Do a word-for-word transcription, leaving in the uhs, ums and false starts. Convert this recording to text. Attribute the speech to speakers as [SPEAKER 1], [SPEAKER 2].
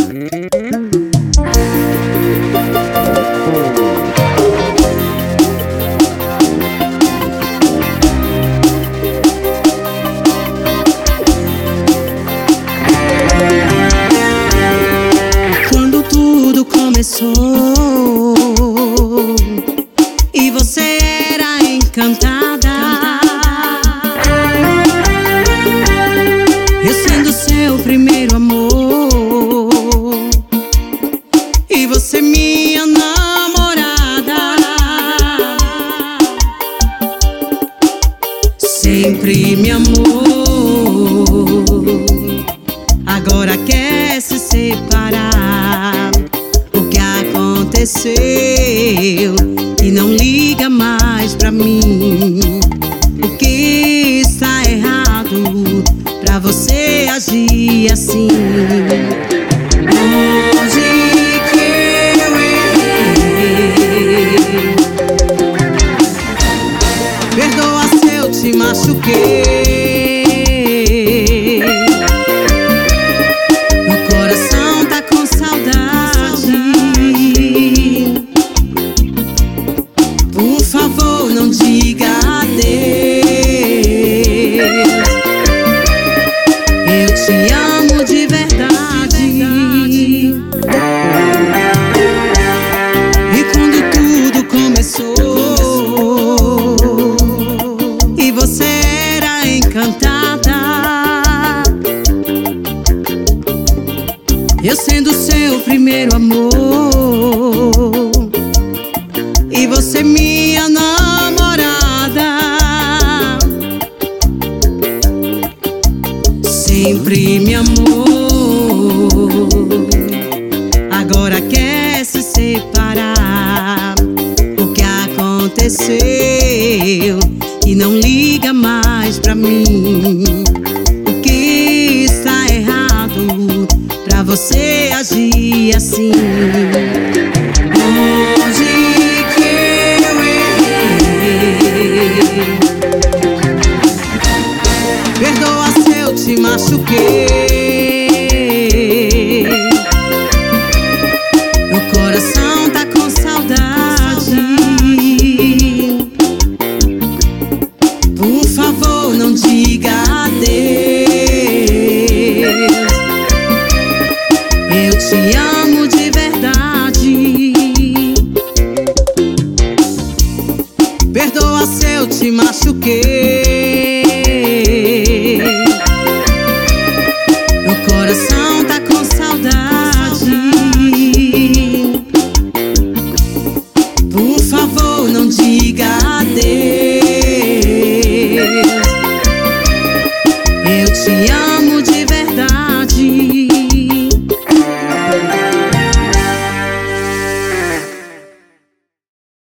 [SPEAKER 1] Quando tudo começou e você era encantada, eu sendo seu primeiro amor e você minha namorada, sempre me amou, agora quer se separar. O que aconteceu? E não liga mais pra mim. O que está errado pra você agir assim? Onde que eu errei? Perdoa se eu te machuquei. Meu coração tá com saudade. Por favor, não diga adeus. Eu te amo de verdade. E quando tudo começou e você era encantada, eu sendo seu primeiro amor e você minha namorada, sempre me amou, agora quer se separar. O que aconteceu? E não liga mais pra mim. O que está errado pra você agir assim? Onde que eu errei? Perdoa se eu te machuquei. Meu coração tá com saudade. Por favor, não diga adeus. Eu te amo de verdade. Perdoa se eu te machuquei. Meu coração tá com saudade. Por favor, não diga adeus. Eu te amo.